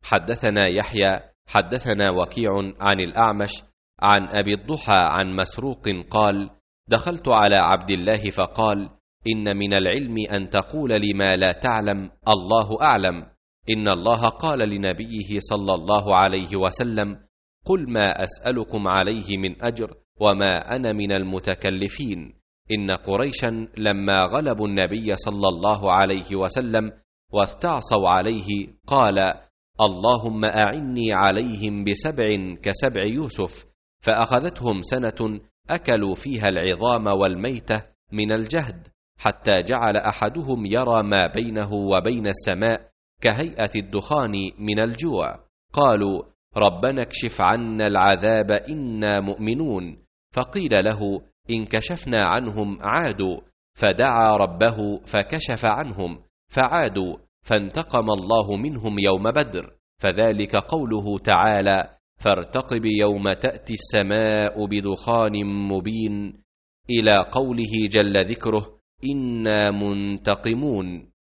حدثنا يحيى حدثنا وكيع عن الأعمش عن أبي الضحى عن مسروق قال: دخلت على عبد الله فقال: إن من العلم أن تقول لما لا تعلم الله أعلم. إن الله قال لنبيه صلى الله عليه وسلم: قل ما أسألكم عليه من أجر وما أنا من المتكلفين. إن قريشا لما غلبوا النبي صلى الله عليه وسلم واستعصوا عليه قال: اللهم أعني عليهم ب7 كسبع يوسف. فأخذتهم سنة أكلوا فيها العظام والميتة من الجهد، حتى جعل أحدهم يرى ما بينه وبين السماء كهيئة الدخان من الجوع. قالوا: ربنا اكشف عنا العذاب إنا مؤمنون. فقيل له: إن كشفنا عنهم عادوا. فدعا ربه فكشف عنهم فعادوا، فانتقم الله منهم يوم بدر. فذلك قوله تعالى: فارتقب يوم تأتي السماء بدخان مبين، إلى قوله جل ذكره: إنا منتقمون.